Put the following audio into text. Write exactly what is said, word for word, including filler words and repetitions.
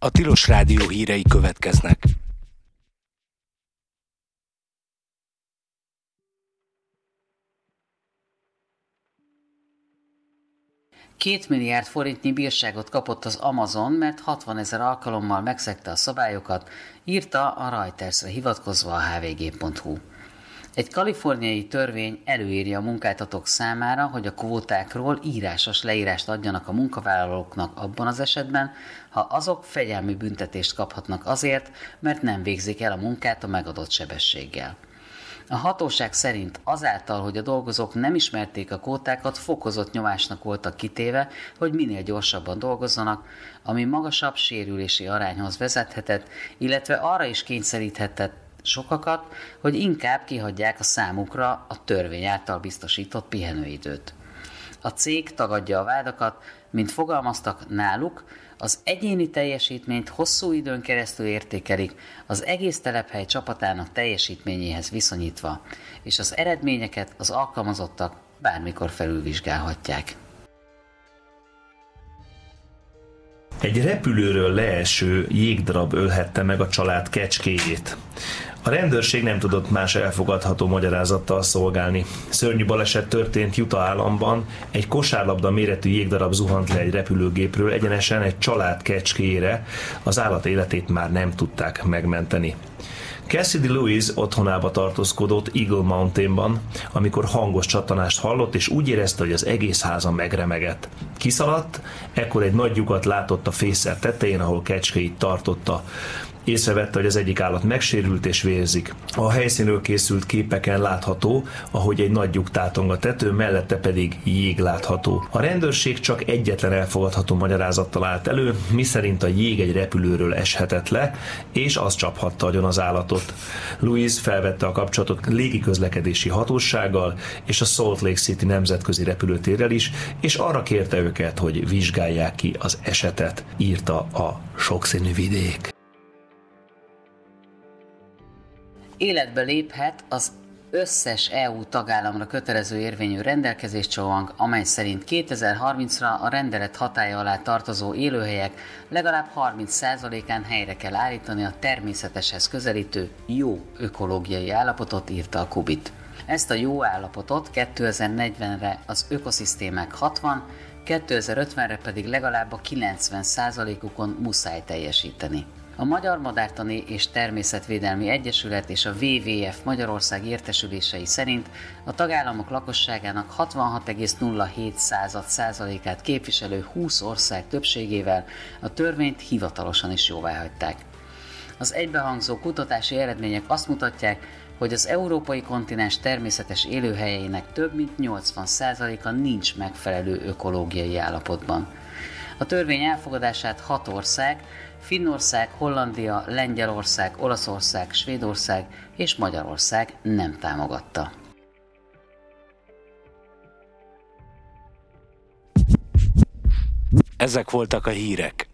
A Tilos Rádió hírei következnek. Két milliárd forintnyi bírságot kapott az Amazon, mert hatvanezer alkalommal megszegte a szabályokat, írta a Reutersre hivatkozva a há vé gé pont hú. Egy kaliforniai törvény előírja a munkáltatók számára, hogy a kvótákról írásos leírást adjanak a munkavállalóknak abban az esetben, ha azok fegyelmi büntetést kaphatnak azért, mert nem végzik el a munkát a megadott sebességgel. A hatóság szerint azáltal, hogy a dolgozók nem ismerték a kvótákat, fokozott nyomásnak voltak kitéve, hogy minél gyorsabban dolgozzanak, ami magasabb sérülési arányhoz vezethetett, illetve arra is kényszeríthetett sokakat, hogy inkább kihagyják a számukra a törvény által biztosított pihenőidőt. A cég tagadja a vádakat, mint fogalmaztak náluk, az egyéni teljesítményt hosszú időn keresztül értékelik az egész telephely csapatának teljesítményéhez viszonyítva, és az eredményeket az alkalmazottak bármikor felülvizsgálhatják. Egy repülőről leeső jégdarab ölhette meg a család kecskéjét. A rendőrség nem tudott más elfogadható magyarázattal szolgálni. Szörnyű baleset történt Utah államban, egy kosárlabda méretű jégdarab zuhant le egy repülőgépről egyenesen egy család kecskéjére, az állat életét már nem tudták megmenteni. Cassidy Lewis otthonába tartózkodott Eagle Mountainban, amikor hangos csattanást hallott, és úgy érezte, hogy az egész háza megremegett. Kiszaladt, ekkor egy nagy lyukat látott a fészer tetején, ahol kecskéit tartotta. Észrevette, hogy az egyik állat megsérült és vérzik. A helyszínről készült képeken látható, ahogy egy nagy lyuk tátong a tetőn, mellette pedig jég látható. A rendőrség csak egyetlen elfogadható magyarázattal állt elő, miszerint a jég egy repülőről eshetett le, és az csaphatta agyon az állatot. Louis felvette a kapcsolatot légiközlekedési hatósággal és a Salt Lake City nemzetközi repülőtérrel is, és arra kérte őket, hogy vizsgálják ki az esetet, írta a sokszínű vidék. Életbe léphet az összes é u tagállamra kötelező érvényű rendelkezéscsomag, amely szerint kétezer-harmincra a rendelet hatálya alá tartozó élőhelyek legalább harminc százalékán helyre kell állítani a természeteshez közelítő jó ökológiai állapotot, írta a Kubit. Ezt a jó állapotot kétezer-negyvenre az ökoszisztémák hatvan, kétezer-ötvenre pedig legalább a kilencven százalékukon muszáj teljesíteni. A Magyar Madártani és Természetvédelmi Egyesület és a dupla vé vé ef Magyarország értesülései szerint a tagállamok lakosságának hatvanhat egész nulla hét százalékát képviselő húsz ország többségével a törvényt hivatalosan is jóváhagyták. Az egybehangzó kutatási eredmények azt mutatják, hogy az európai kontinens természetes élőhelyeinek több mint nyolcvan százaléka nincs megfelelő ökológiai állapotban. A törvény elfogadását hat ország, Finnország, Hollandia, Lengyelország, Olaszország, Svédország és Magyarország nem támogatta. Ezek voltak a hírek.